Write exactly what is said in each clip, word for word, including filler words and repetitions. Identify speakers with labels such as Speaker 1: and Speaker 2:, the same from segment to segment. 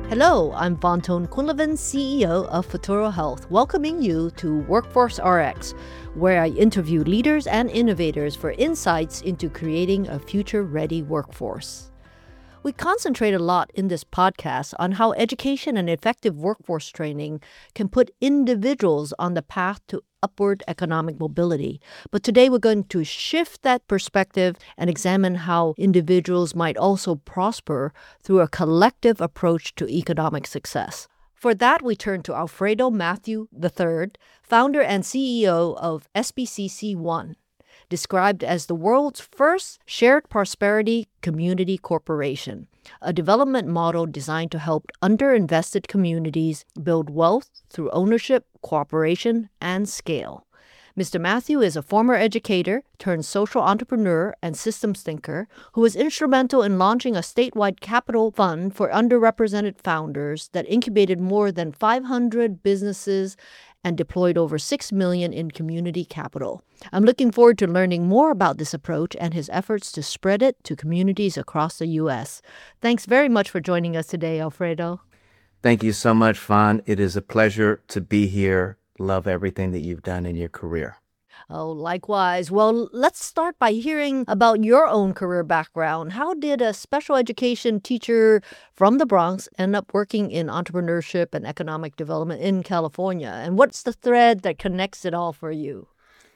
Speaker 1: Hello, I'm Vonton Quinlivan, C E O of Futuro Health, welcoming you to Workforce R X, where I interview leaders and innovators for insights into creating a future-ready workforce. We concentrate a lot in this podcast on how education and effective workforce training can put individuals on the path to upward economic mobility. But today we're going to shift that perspective and examine how individuals might also prosper through a collective approach to economic success. For that, we turn to Alfredo Matthew the third, founder and C E O of S B C C one. Described as the world's first shared prosperity community corporation, a development model designed to help underinvested communities build wealth through ownership, cooperation, and scale. Mister Matthew is a former educator turned social entrepreneur and systems thinker who was instrumental in launching a statewide capital fund for underrepresented founders that incubated more than five hundred businesses and deployed over six million dollars in community capital. I'm looking forward to learning more about this approach and his efforts to spread it to communities across the U S. Thanks very much for joining us today, Alfredo.
Speaker 2: Thank you so much, Fawn. It is a pleasure to be here. Love everything that you've done in your career.
Speaker 1: Oh, likewise. Well, let's start by hearing about your own career background. How did a special education teacher from the Bronx end up working in entrepreneurship and economic development in California? And what's the thread that connects it all for you?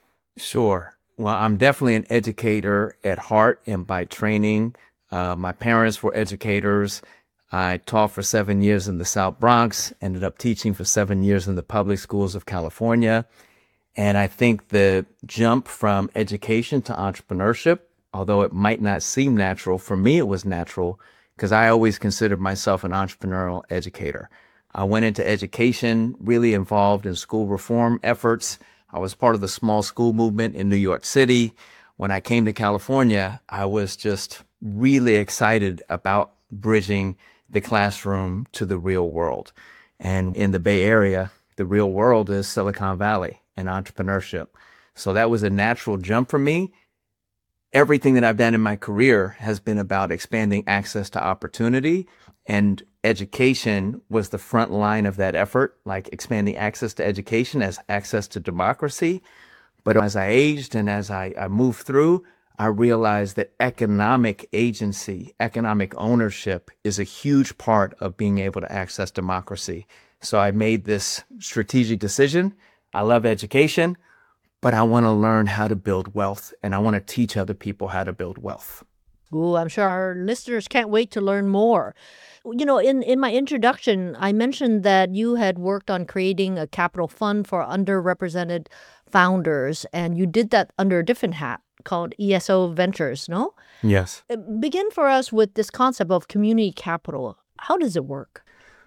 Speaker 2: Sure. Well, I'm definitely an educator at heart and by training. Uh, my parents were educators. I taught for seven years in the South Bronx, ended up teaching for seven years in the public schools of California. And I think the jump from education to entrepreneurship, although it might not seem natural, for me it was natural because I always considered myself an entrepreneurial educator. I went into education really involved in school reform efforts. I was part of the small school movement in New York City. When I came to California, I was just really excited about bridging the classroom to the real world. And in the Bay Area, the real world is Silicon Valley and entrepreneurship. So that was a natural jump for me. Everything that I've done in my career has been about expanding access to opportunity, and education was the front line of that effort, like expanding access to education as access to democracy. But as I aged and as I, I moved through, I realized that economic agency, economic ownership is a huge part of being able to access democracy. So I made this strategic decision. I love education, but I want to learn how to build wealth, and I want to teach other people how to build wealth.
Speaker 1: Ooh, I'm sure our listeners can't wait to learn more. You know, in, in my introduction, I mentioned that you had worked on creating a capital fund for underrepresented founders, and you did that under a different hat called E S O Ventures, no?
Speaker 2: Yes.
Speaker 1: Begin for us with this concept of community capital. How does it work?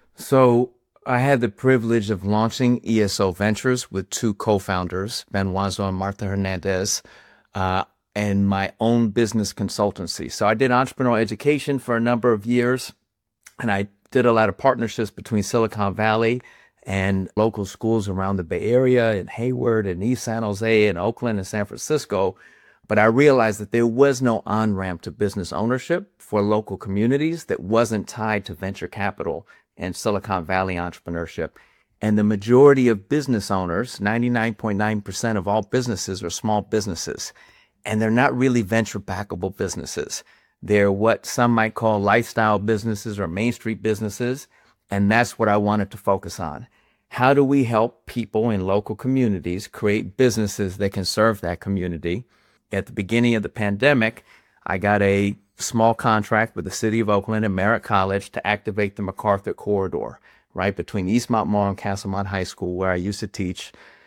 Speaker 2: So I had the privilege of launching E S O Ventures with two co-founders, Ben Wazo and Martha Hernandez, uh, and my own business consultancy. So I did entrepreneurial education for a number of years, and I did a lot of partnerships between Silicon Valley and local schools around the Bay Area, in Hayward, and East San Jose, and Oakland, and San Francisco. But I realized that there was no on-ramp to business ownership for local communities that wasn't tied to venture capital and Silicon Valley entrepreneurship. And the majority of business owners, ninety-nine point nine percent of all businesses are small businesses. And they're not really venture-backable businesses. They're what some might call lifestyle businesses or Main Street businesses. And that's what I wanted to focus on. How do we help people in local communities create businesses that can serve that community? At the beginning of the pandemic, I got a small contract with the city of Oakland and Merritt College to activate the MacArthur corridor, right between Eastmont Mall and Castlemont High School, where I used to teach.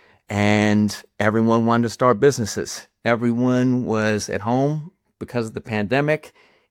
Speaker 2: And everyone wanted to start businesses. Everyone was at home because of the pandemic.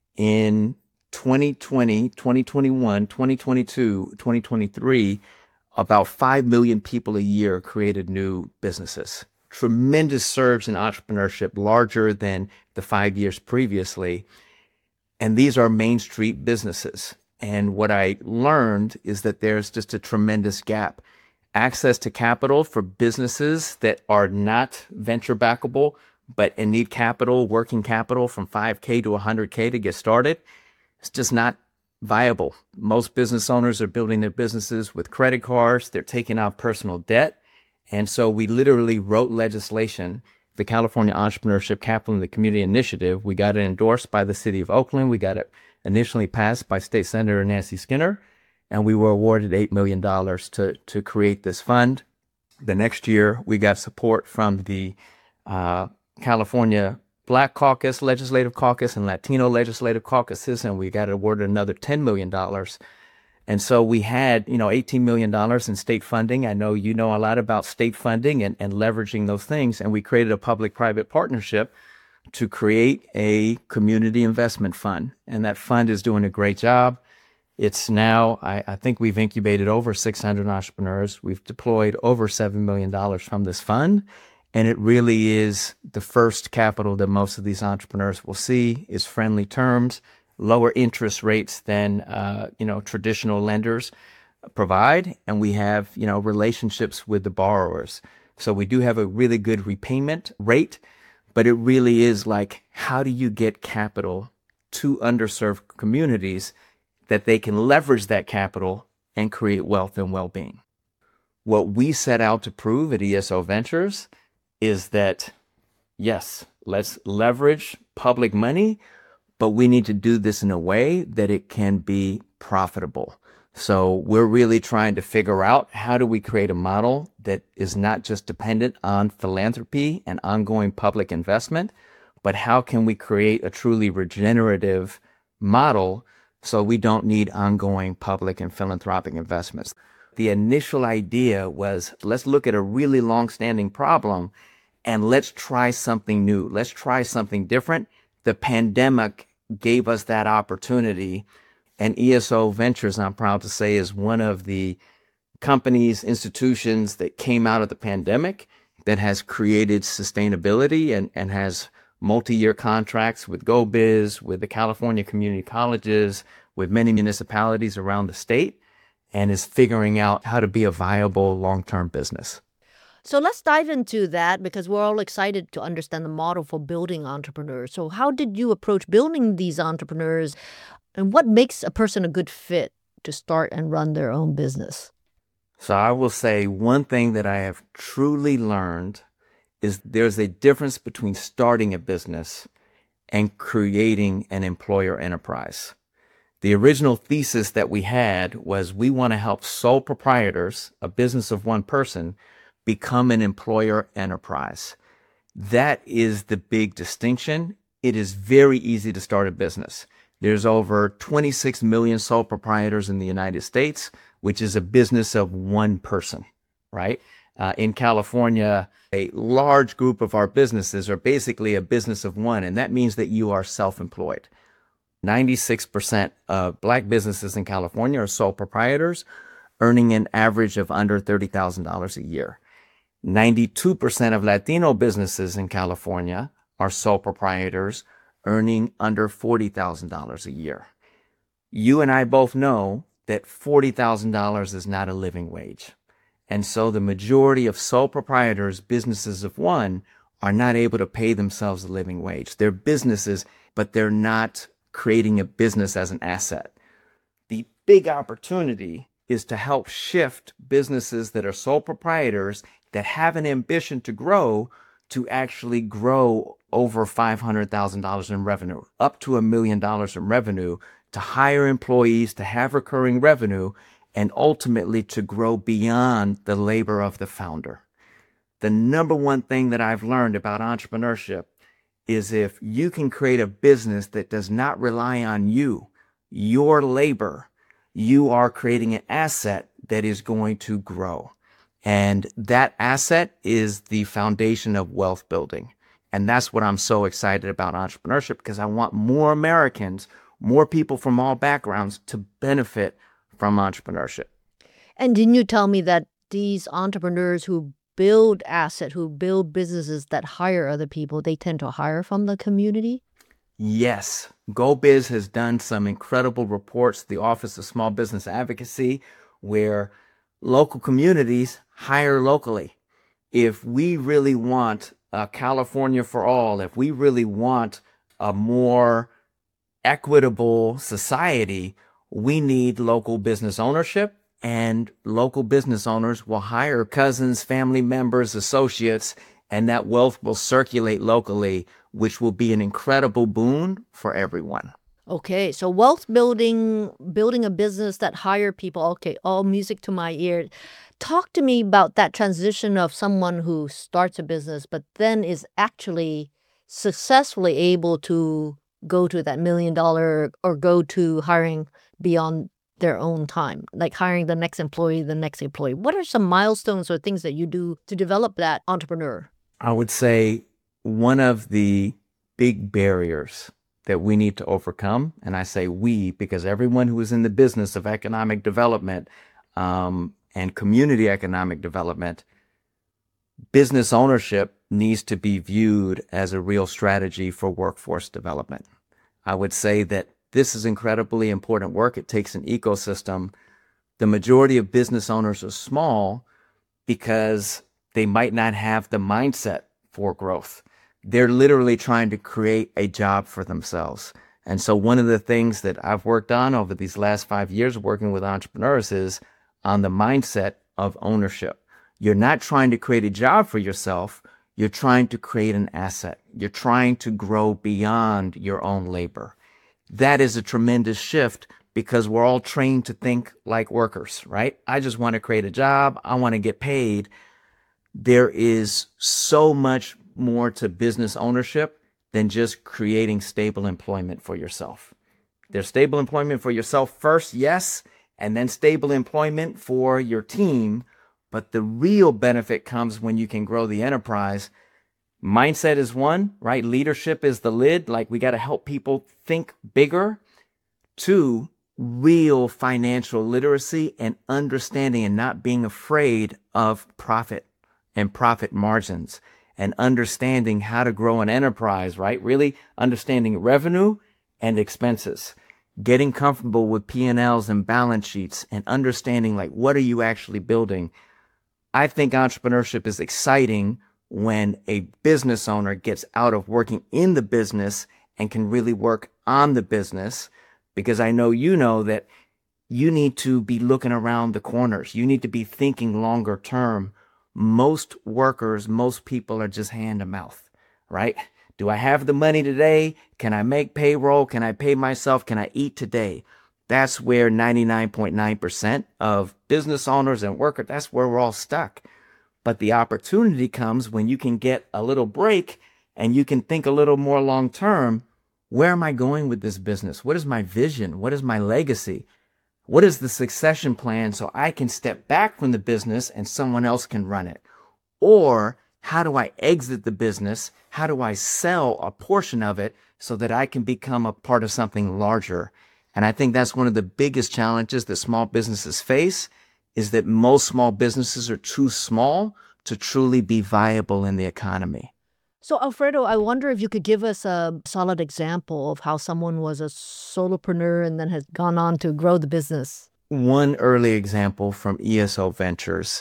Speaker 2: In twenty twenty, twenty twenty-one, twenty twenty-two, twenty twenty-three, about five million people a year created new businesses. Tremendous surge in entrepreneurship, larger than the five years previously. And these are Main Street businesses. And what I learned is that there's just a tremendous gap. Access to capital for businesses that are not venture backable, but and need capital, working capital from five K to one hundred K to get started. It's just not viable. Most business owners are building their businesses with credit cards. They're taking out personal debt. And so we literally wrote legislation, the California Entrepreneurship Capital and the Community Initiative. We got it endorsed by the city of Oakland. We got it initially passed by State Senator Nancy Skinner, and we were awarded eight million dollars to, to create this fund. The next year, we got support from the uh, California Black Caucus, Legislative Caucus, and Latino Legislative Caucuses, and we got awarded another ten million dollars. And so we had, you know, eighteen million dollars in state funding. I know you know a lot about state funding and, and leveraging those things. And we created a public-private partnership to create a community investment fund. And that fund is doing a great job. It's now, I, I think we've incubated over six hundred entrepreneurs. We've deployed over seven million dollars from this fund. And it really is the first capital that most of these entrepreneurs will see. Is friendly terms, lower interest rates than, uh, you know, traditional lenders provide. And we have, you know, relationships with the borrowers. So we do have a really good repayment rate, but it really is like, how do you get capital to underserved communities that they can leverage that capital and create wealth and well-being? What we set out to prove at E S O Ventures is that, yes, let's leverage public money, but we need to do this in a way that it can be profitable. So we're really trying to figure out, how do we create a model that is not just dependent on philanthropy and ongoing public investment, but how can we create a truly regenerative model so we don't need ongoing public and philanthropic investments? The initial idea was, let's look at a really long-standing problem and let's try something new. Let's try something different. The pandemic gave us that opportunity. And E S O Ventures, I'm proud to say, is one of the companies, institutions that came out of the pandemic that has created sustainability and, and has multi-year contracts with GoBiz, with the California community colleges, with many municipalities around the state, and is figuring out how to be a viable long-term business.
Speaker 1: So let's dive into that, because we're all excited to understand the model for building entrepreneurs. So how did you approach building these entrepreneurs, and what makes a person a good fit to start and run their own business?
Speaker 2: So I will say one thing that I have truly learned is there's a difference between starting a business and creating an employer enterprise. The original thesis that we had was we want to help sole proprietors, a business of one person, become an employer enterprise. That is the big distinction. It is very easy to start a business. There's over twenty-six million sole proprietors in the United States, which is a business of one person, right? Uh, in California, a large group of our businesses are basically a business of one, and that means that you are self-employed. ninety-six percent of Black businesses in California are sole proprietors, earning an average of under thirty thousand dollars a year. ninety-two percent of Latino businesses in California are sole proprietors, earning under forty thousand dollars a year. You and I both know that forty thousand dollars is not a living wage. And so the majority of sole proprietors, businesses of one, are not able to pay themselves a living wage. They're businesses, but they're not creating a business as an asset. The big opportunity is to help shift businesses that are sole proprietors that have an ambition to grow to actually grow over five hundred thousand dollars in revenue, up to a million dollars in revenue, to hire employees, to have recurring revenue, and ultimately to grow beyond the labor of the founder. The number one thing that I've learned about entrepreneurship is if you can create a business that does not rely on you, your labor, you are creating an asset that is going to grow. And that asset is the foundation of wealth building. And that's what I'm so excited about entrepreneurship, because I want more Americans, more people from all backgrounds to benefit from entrepreneurship.
Speaker 1: And didn't you tell me that these entrepreneurs who build assets, who build businesses that hire other people, they tend to hire from the community?
Speaker 2: Yes. GoBiz has done some incredible reports, the Office of Small Business Advocacy, where local communities hire locally. If we really want uh, California for all, if we really want a more equitable society, we need local business ownership, and local business owners will hire cousins, family members, associates, and that wealth will circulate locally, which will be an incredible boon for everyone.
Speaker 1: Okay, so wealth building, building a business that hire people, okay, all music to my ear. Talk to me about that transition of someone who starts a business, but then is actually successfully able to go to that million dollar or go to hiring beyond their own time, like hiring the next employee, the next employee. What are some milestones or things that you do to develop that entrepreneur?
Speaker 2: I would say one of the big barriers that we need to overcome, and I say we because everyone who is in the business of economic development um, and community economic development, business ownership needs to be viewed as a real strategy for workforce development. I would say that this is incredibly important work. It takes an ecosystem. The majority of business owners are small because they might not have the mindset for growth. They're literally trying to create a job for themselves. And so one of the things that I've worked on over these last five years working with entrepreneurs is on the mindset of ownership. You're not trying to create a job for yourself. You're trying to create an asset. You're trying to grow beyond your own labor. That is a tremendous shift because we're all trained to think like workers, right? I just want to create a job. I want to get paid. There is so much more to business ownership than just creating stable employment for yourself. There's stable employment for yourself first, yes, and then stable employment for your team. But the real benefit comes when you can grow the enterprise. Mindset is one, right? Leadership is the lid. Like we got to help people think bigger. Two, real financial literacy and understanding and not being afraid of profit and profit margins and understanding how to grow an enterprise, right? Really understanding revenue and expenses, getting comfortable with P and L's and balance sheets and understanding like, what are you actually building? I think entrepreneurship is exciting when a business owner gets out of working in the business and can really work on the business, because I know you know that you need to be looking around the corners. You need to be thinking longer term. Most workers, most people are just hand to mouth, right? Do I have the money today? Can I make payroll? Can I pay myself? Can I eat today? That's where ninety-nine point nine percent of business owners and workers, that's where we're all stuck. But the opportunity comes when you can get a little break and you can think a little more long term. Where am I going with this business? What is my vision? What is my legacy? What is the succession plan so I can step back from the business and someone else can run it? Or how do I exit the business? How do I sell a portion of it so that I can become a part of something larger? And I think that's one of the biggest challenges that small businesses face, is that most small businesses are too small to truly be viable in the economy.
Speaker 1: So, Alfredo, I wonder if you could give us a solid example of how someone was a solopreneur and then has gone on to grow the business.
Speaker 2: One early example from E S O Ventures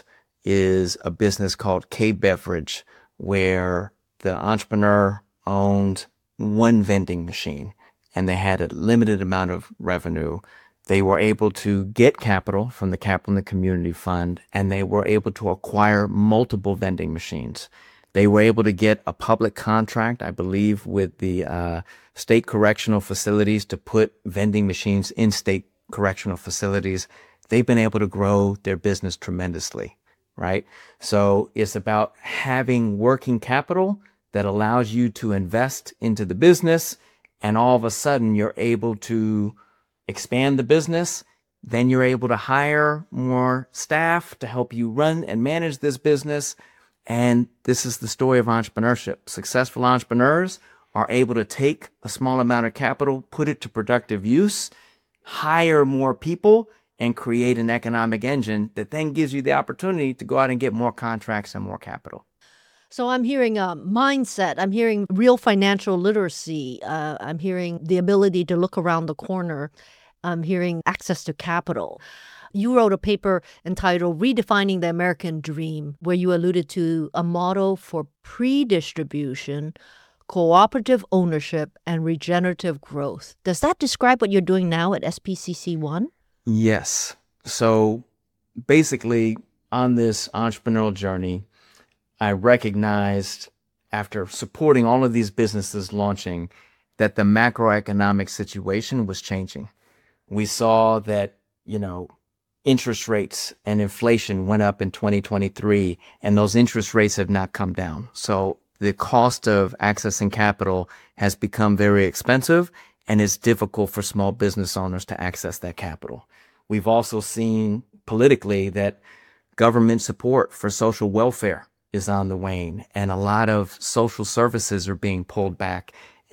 Speaker 2: is a business called K Beverage, where the entrepreneur owned one vending machine and they had a limited amount of revenue. They were able to get capital from the Capital in the Community Fund, and they were able to acquire multiple vending machines. They were able to get a public contract, I believe, with the uh, state correctional facilities to put vending machines in state correctional facilities. They've been able to grow their business tremendously, right? So it's about having working capital that allows you to invest into the business, and all of a sudden you're able to expand the business. Then you're able to hire more staff to help you run and manage this business. And this is the story of entrepreneurship. Successful entrepreneurs are able to take a small amount of capital, put it to productive use, hire more people, and create an economic engine that then gives you the opportunity to go out and get more contracts and more capital.
Speaker 1: So I'm hearing a mindset. I'm hearing real financial literacy. Uh, I'm hearing the ability to look around the corner. I'm hearing access to capital. You wrote a paper entitled Redefining the American Dream, where you alluded to a model for pre-distribution cooperative ownership and regenerative growth. Does that describe what you're doing now at S P C C one?
Speaker 2: Yes. So basically, on this entrepreneurial journey, I recognized after supporting all of these businesses launching that the macroeconomic situation was changing. We saw that, you know, interest rates and inflation went up in twenty twenty-three, and those interest rates have not come down. So the cost of accessing capital has become very expensive, and it's difficult for small business owners to access that capital. We've also seen politically that government support for social welfare is on the wane, and a lot of social services are being pulled back,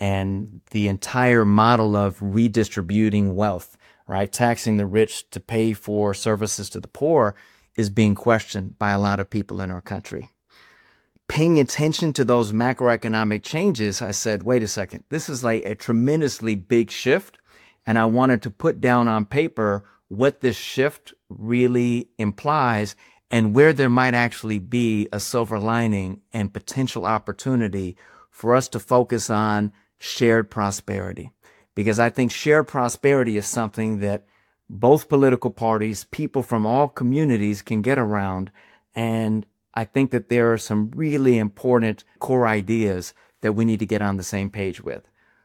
Speaker 2: and the entire model of redistributing wealth, right, taxing the rich to pay for services to the poor, is being questioned by a lot of people in our country. Paying attention to those macroeconomic changes, I said, wait a second, this is like a tremendously big shift, and I wanted to put down on paper what this shift really implies and where there might actually be a silver lining and potential opportunity for us to focus on shared prosperity. Because I think shared prosperity is something that both political parties, people from all communities can get around. And I think that there are some really important core ideas that we need to get on the same page with.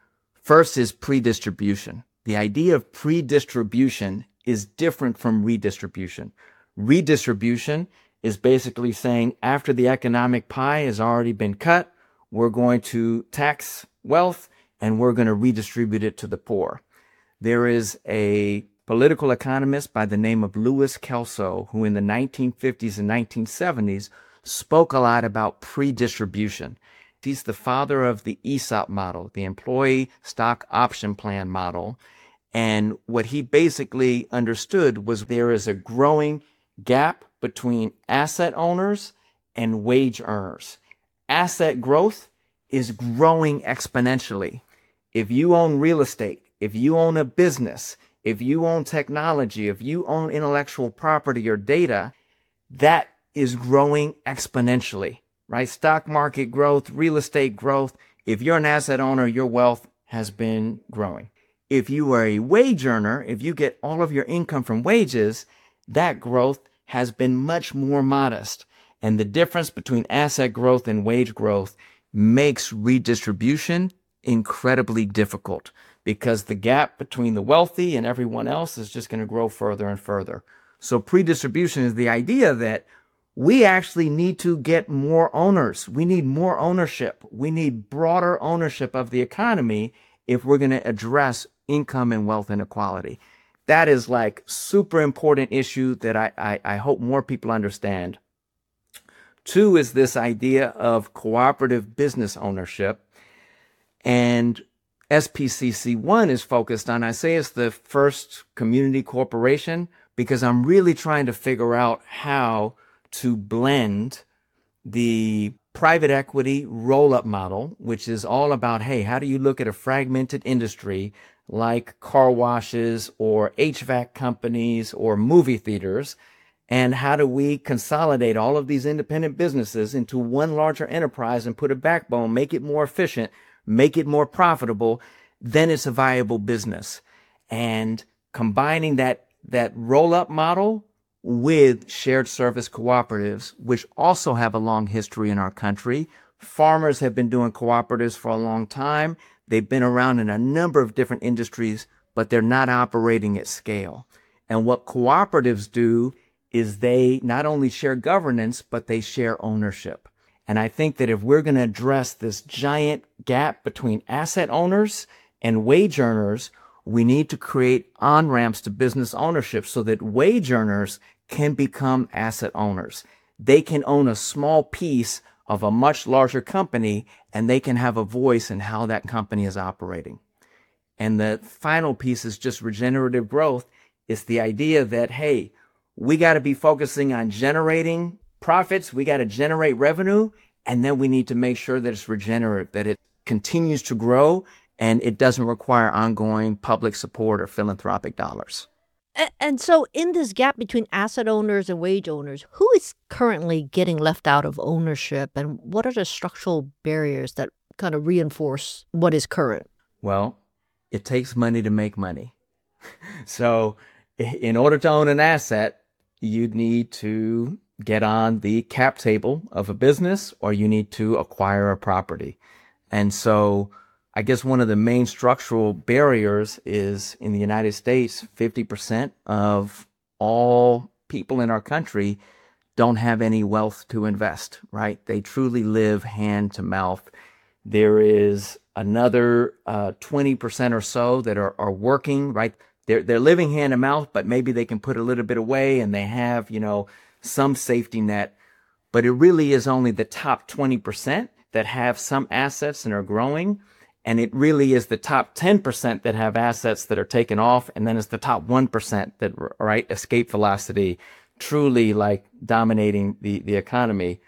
Speaker 2: First is pre-distribution. The idea of pre-distribution is different from redistribution. Redistribution is basically saying after the economic pie has already been cut, we're going to tax wealth and we're going to redistribute it to the poor. There is a political economist by the name of Louis Kelso who in the nineteen fifties and nineteen seventies spoke a lot about pre-distribution. He's the father of the E S O P model, the employee stock option plan model. And what he basically understood was there is a growing gap between asset owners and wage earners. Asset growth is growing exponentially. If you own real estate, if you own a business, if you own technology, if you own intellectual property or data, that is growing exponentially, right? Stock market growth, real estate growth. If you're an asset owner, your wealth has been growing. If you are a wage earner, if you get all of your income from wages, that growth has been much more modest. And the difference between asset growth and wage growth makes redistribution incredibly difficult because the gap between the wealthy and everyone else is just going to grow further and further. So pre-distribution is the idea that we actually need to get more owners. We need more ownership. We need broader ownership of the economy if we're going to address income and wealth inequality. That is like super important issue that I, I, I hope more people understand. Two is this idea of cooperative business ownership. And S P C C one is focused on, I say it's the first community corporation because I'm really trying to figure out how to blend the private equity roll-up model, which is all about, hey, how do you look at a fragmented industry like car washes or H V A C companies or movie theaters, and how do we consolidate all of these independent businesses into one larger enterprise and put a backbone, make it more efficient, make it more profitable, then it's a viable business. And combining that, that roll-up model with shared service cooperatives, which also have a long history in our country. Farmers have been doing cooperatives for a long time. They've been around in a number of different industries, but they're not operating at scale. And what cooperatives do is they not only share governance, but they share ownership. And I think that if we're going to address this giant gap between asset owners and wage earners, we need to create on-ramps to business ownership so that wage earners can become asset owners. They can own a small piece of a much larger company, and they can have a voice in how that company is operating. And the final piece is just regenerative growth. It's the idea that, hey, we got to be focusing on generating profits. We got to generate revenue. And then we need to make sure that it's regenerative, that it continues to grow and it doesn't require ongoing public support or philanthropic dollars.
Speaker 1: And, and so in this gap between asset owners and wage owners, who is currently getting left out of ownership, and what are the structural barriers that kind of reinforce what is current?
Speaker 2: Well, it takes money to make money. So in order to own an asset, you need to get on the cap table of a business, or you need to acquire a property. And so I guess one of the main structural barriers is in the United States, fifty percent of all people in our country don't have any wealth to invest, right? They truly live hand to mouth. There is another uh, twenty percent or so that are, are working, right? They're, they're living hand to mouth, but maybe they can put a little bit away and they have, you know, some safety net. But it really is only the top twenty percent that have some assets and are growing. And it really is the top ten percent that have assets that are taken off. And then it's the top one percent that, right, escape velocity, truly like dominating the, the economy.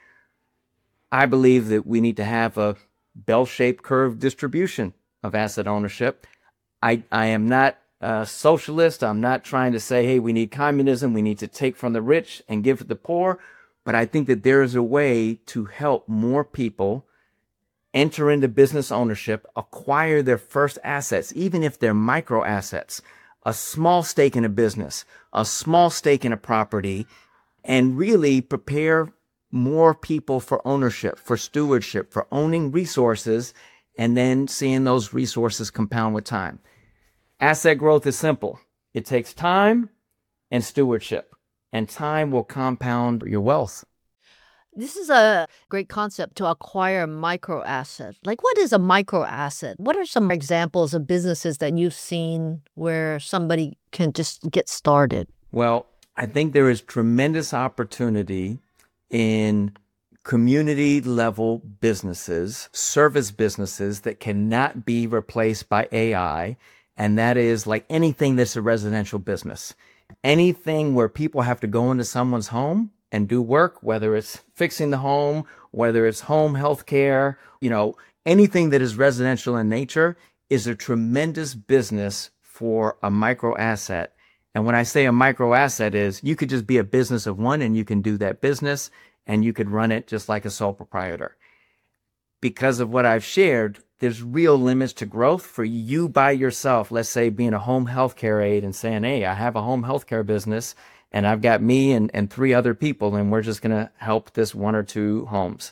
Speaker 2: I believe that we need to have a bell-shaped curve distribution of asset ownership. I, I am not a socialist. I'm not trying to say, hey, we need communism. We need to take from the rich and give to the poor. But I think that there is a way to help more people enter into business ownership, acquire their first assets, even if they're micro assets, a small stake in a business, a small stake in a property, and really prepare more people for ownership, for stewardship, for owning resources, and then seeing those resources compound with time. Asset growth is simple. It takes time and stewardship, and time will compound your wealth.
Speaker 1: This is a great concept, to acquire micro asset. Like, what is a micro asset? What are some examples of businesses that you've seen where somebody can just get started?
Speaker 2: Well, I think there is tremendous opportunity in community level businesses, service businesses that cannot be replaced by A I. And that is like anything that's a residential business. Anything where people have to go into someone's home and do work, whether it's fixing the home, whether it's home health care, you know, anything that is residential in nature is a tremendous business for a micro asset. And when I say a micro asset is, you could just be a business of one and you can do that business and you could run it just like a sole proprietor. Because of what I've shared, there's real limits to growth for you by yourself. Let's say being a home healthcare aide and saying, hey, I have a home healthcare business and I've got me and, and three other people and we're just going to help this one or two homes.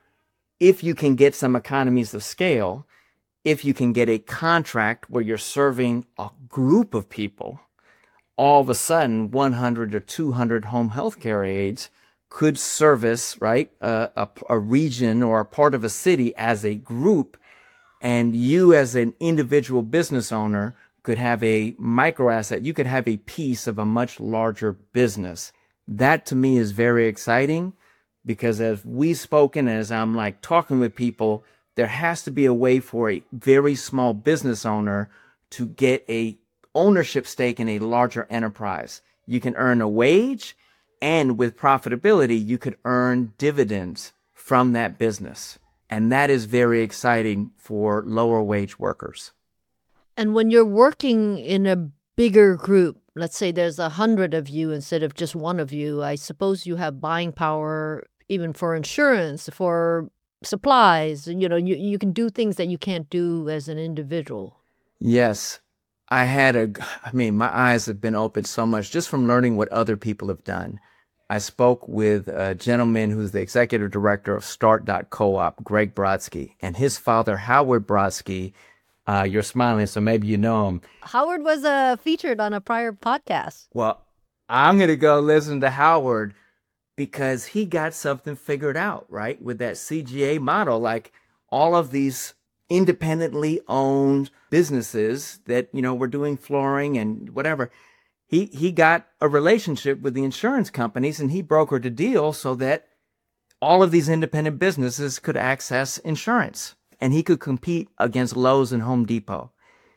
Speaker 2: If you can get some economies of scale, if you can get a contract where you're serving a group of people, all of a sudden one hundred or two hundred home healthcare aides could service, right, uh, a, a region or a part of a city as a group. And you as an individual business owner could have a micro asset. You could have a piece of a much larger business. That to me is very exciting because as we've spoken, as I'm like talking with people, there has to be a way for a very small business owner to get a ownership stake in a larger enterprise. You can earn a wage, and with profitability, you could earn dividends from that business. And that is very exciting for lower wage workers.
Speaker 1: And when you're working in a bigger group, let's say there's a hundred of you instead of just one of you, I suppose you have buying power even for insurance, for supplies. You know, you, you can do things that you can't do as an individual.
Speaker 2: Yes. I had a, I mean, my eyes have been opened so much just from learning what other people have done. I spoke with a gentleman who's the executive director of Start dot coop, Greg Brodsky, and his father, Howard Brodsky. Uh, you're smiling, so maybe you know him.
Speaker 1: Howard was uh, featured on a prior podcast.
Speaker 2: Well, I'm going to go listen to Howard because he got something figured out, right? With that C G A model, like all of these independently owned businesses that, you know, were doing flooring and whatever. He he got a relationship with the insurance companies and he brokered a deal so that all of these independent businesses could access insurance and he could compete against Lowe's and Home Depot.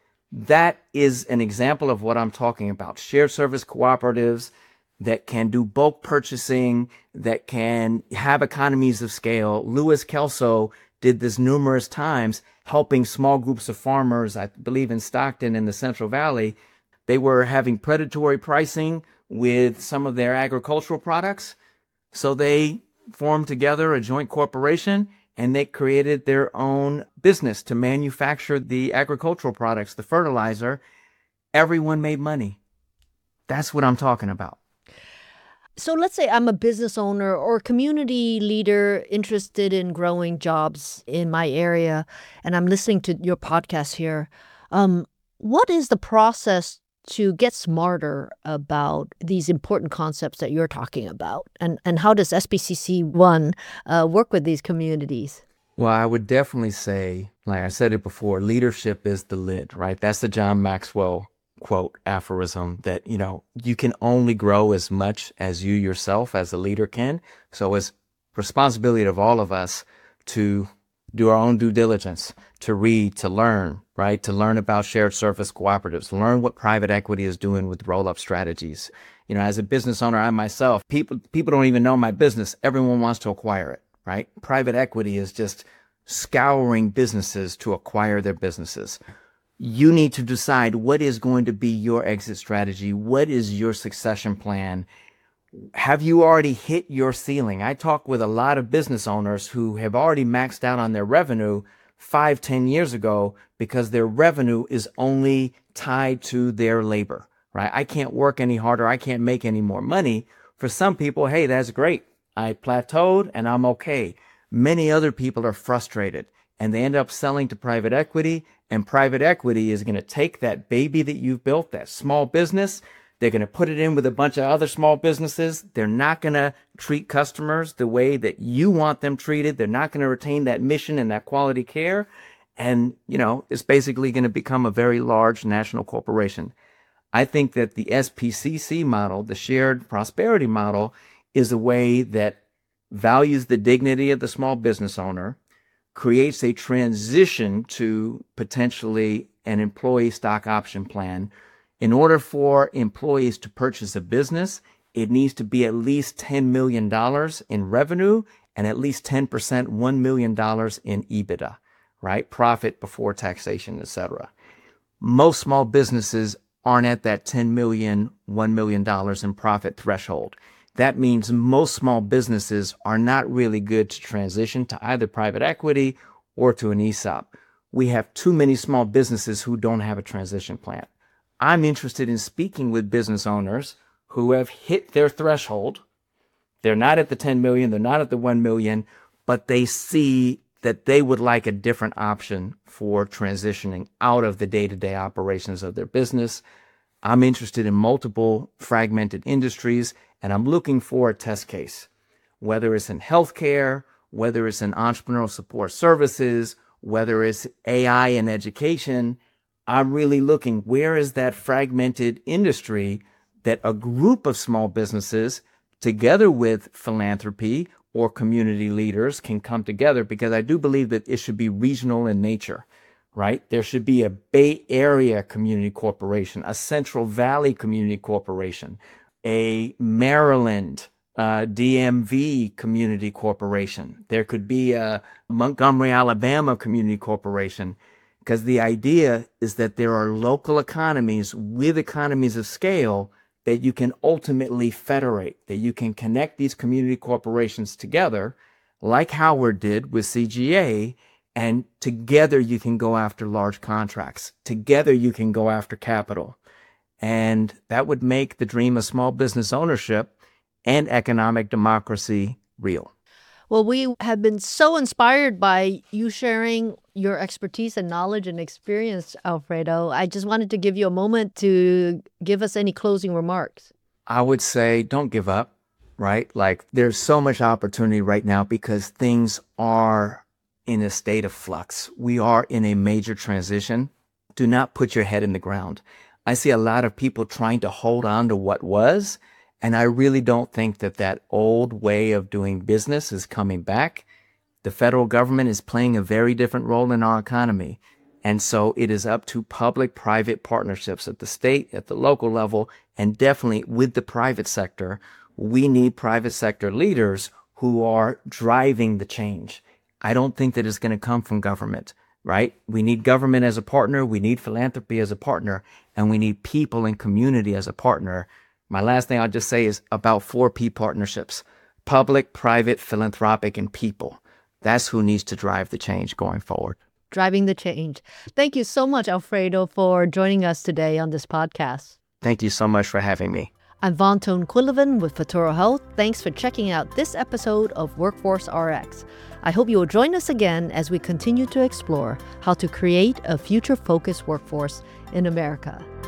Speaker 2: That is an example of what I'm talking about. Shared service cooperatives that can do bulk purchasing, that can have economies of scale. Louis Kelso did this numerous times, helping small groups of farmers, I believe in Stockton and the Central Valley. They were having predatory pricing with some of their agricultural products. So they formed together a joint corporation and they created their own business to manufacture the agricultural products, the fertilizer. Everyone made money. That's what I'm talking about.
Speaker 1: So let's say I'm a business owner or community leader interested in growing jobs in my area, and I'm listening to your podcast here. Um, what is the process to get smarter about these important concepts that you're talking about? And, and how does S B C C one uh, work with these communities?
Speaker 2: Well, I would definitely say, like I said it before, leadership is the lid, right? That's the John Maxwell quote, aphorism that, you know, you can only grow as much as you yourself as a leader can. So it's responsibility of all of us to do our own due diligence, to read, to learn, right? To learn about shared service cooperatives, learn what private equity is doing with roll-up strategies. You know, as a business owner, I myself, people, people don't even know my business. Everyone wants to acquire it, right? Private equity is just scouring businesses to acquire their businesses. You need to decide what is going to be your exit strategy. What is your succession plan? Have you already hit your ceiling? I talk with a lot of business owners who have already maxed out on their revenue five, ten years ago because their revenue is only tied to their labor, right? I can't work any harder. I can't make any more money. For some people, hey, that's great. I plateaued and I'm okay. Many other people are frustrated and they end up selling to private equity, and private equity is going to take that baby that you've built, that small business. They're going to put it in with a bunch of other small businesses. They're not going to treat customers the way that you want them treated. They're not going to retain that mission and that quality care. And, you know, it's basically going to become a very large national corporation. I think that the S P C C model, the shared prosperity model, is a way that values the dignity of the small business owner, creates a transition to potentially an employee stock option plan. In order for employees to purchase a business, it needs to be at least ten million dollars in revenue and at least ten percent, one million dollars in EBITDA, right? Profit before taxation, et cetera. Most small businesses aren't at that ten million dollars, one million dollars in profit threshold. That means most small businesses are not really good to transition to either private equity or to an E S O P. We have too many small businesses who don't have a transition plan. I'm interested in speaking with business owners who have hit their threshold. They're not at the ten million, they're not at the one million, but they see that they would like a different option for transitioning out of the day-to-day operations of their business. I'm interested in multiple fragmented industries, and I'm looking for a test case, whether it's in healthcare, whether it's in entrepreneurial support services, whether it's A I in education. I'm really looking, where is that fragmented industry that a group of small businesses together with philanthropy or community leaders can come together, because I do believe that it should be regional in nature, right? There should be a Bay Area community corporation, a Central Valley community corporation, a Maryland uh, D M V community corporation. There could be a Montgomery, Alabama community corporation, because the idea is that there are local economies with economies of scale that you can ultimately federate, that you can connect these community corporations together, like Howard did with C G A, and together you can go after large contracts. Together you can go after capital. And that would make the dream of small business ownership and economic democracy real.
Speaker 1: Well, we have been so inspired by you sharing your expertise and knowledge and experience, Alfredo. I just wanted to give you a moment to give us any closing remarks.
Speaker 2: I would say don't give up, right? Like, there's so much opportunity right now because things are in a state of flux. We are in a major transition. Do not put your head in the ground. I see a lot of people trying to hold on to what was, and I really don't think that that old way of doing business is coming back. The federal government is playing a very different role in our economy. And so it is up to public-private partnerships at the state, at the local level, and definitely with the private sector. We need private sector leaders who are driving the change. I don't think that it's going to come from government, right? We need government as a partner. We need philanthropy as a partner, and we need people and community as a partner. My last thing I'll just say is about four P partnerships: public, private, philanthropic, and people. That's who needs to drive the change going forward.
Speaker 1: Driving the change. Thank you so much, Alfredo, for joining us today on this podcast.
Speaker 2: Thank you so much for having me.
Speaker 1: I'm Von Toon Quinlivan with Futuro Health. Thanks for checking out this episode of Workforce R X. I hope you will join us again as we continue to explore how to create a future-focused workforce in America.